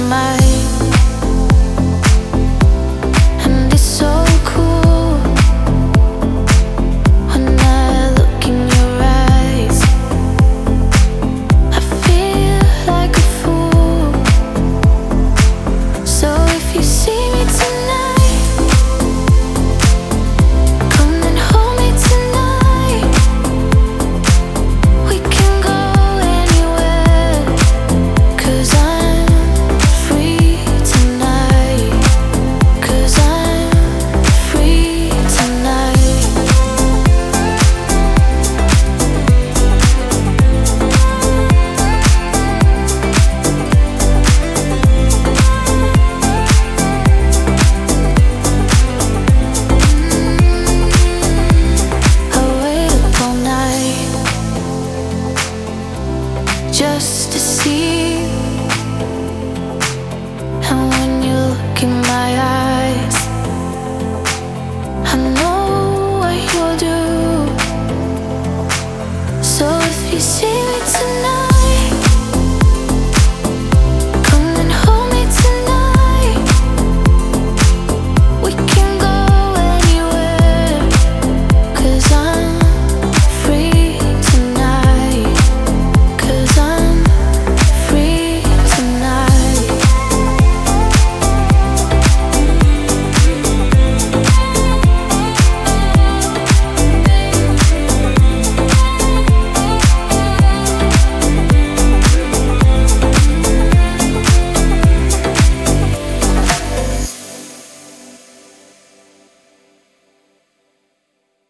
mind, and it's so cool when I look in your eyes. I feel like a fool. So if you see me tonight, come and hold me tonight. We can go anywhere, 'cause I'm free tonight. 'Cause I'm free tonight. I wait up all night just to see you. And when you look in my eyes, I know what you'll do. So if you see me tonight,